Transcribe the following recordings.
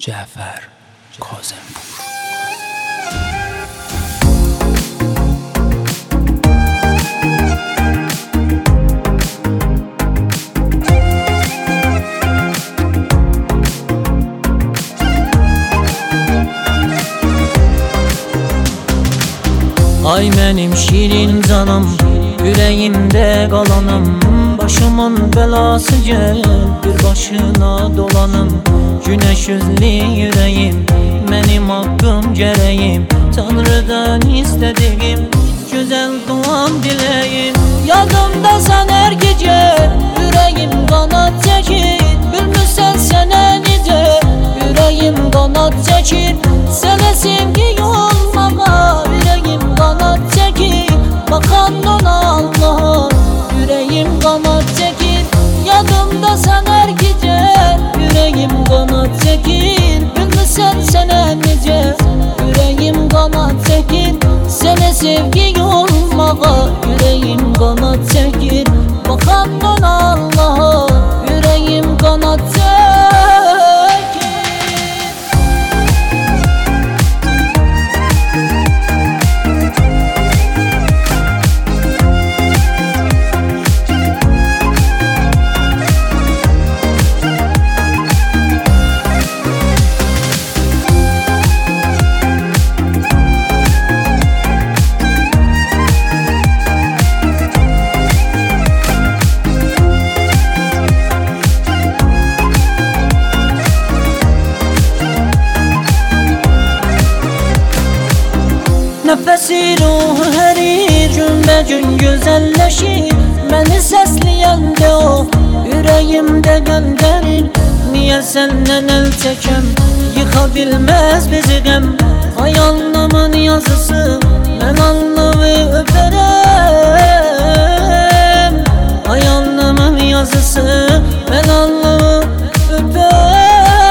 Cafer Kazımpur. Ay benim şirin canım, yüreğimde kalanım. Başımın belası gel, bir başına dolanım. Güneş yüzlü yüreğim, benim hakkım gereğim. Tanrı'dan istediğim, güzel duam dileyim. Yadımda sen her gece, yüreğim kanat çekir. Bilmirsen sen nice, yüreğim kanat çekir. Sana sevgi olmama, yüreğim kanat çekir. Bakan ona Allah'a, yüreğim kanat çekir. Yadımda sen her gece, yüreğim kanat çekir. Bilmirsen sen nice, yüreğim kanat çekir. Sana sevgi olmama, yüreğim kanat çekir. Bakan ona Allah'a, yüreğim kanat çekir. Nefesi ruhu her gün gün güzelleşir. Beni sesleyen de o, yüreğimde gönderir. Niye senden el çekem, yıkabilmez bizi gem. Ay alnımın yazısı, ben alnımı öperim. Ay alnımın yazısı, ben alnımı öperim.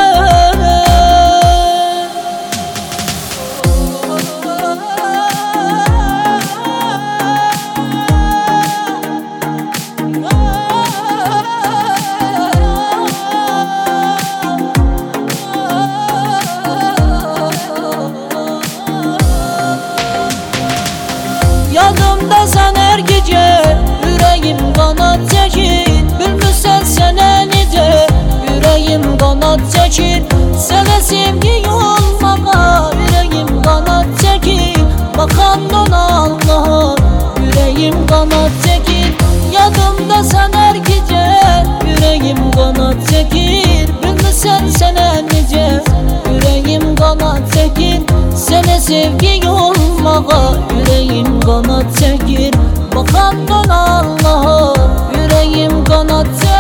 Yadımda sen her gece, yüreğim kanat çekir. Bilmirsen sen nice, yüreğim kanat çekir. Sana sevgi olmama, yüreğim kanat çekir. Bakan ona Allah'a, yüreğim kanat çekir. Yadımda sen her gece, yüreğim kanat çekir. Bilmirsen sen nice, yüreğim kanat çekir. Sana sevgi olmama, yüreğim kanat çekir. Bakan ona Allah'a, yüreğim kanat çekir.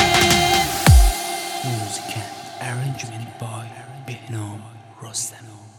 Music and arrangement by Behnam Rostam.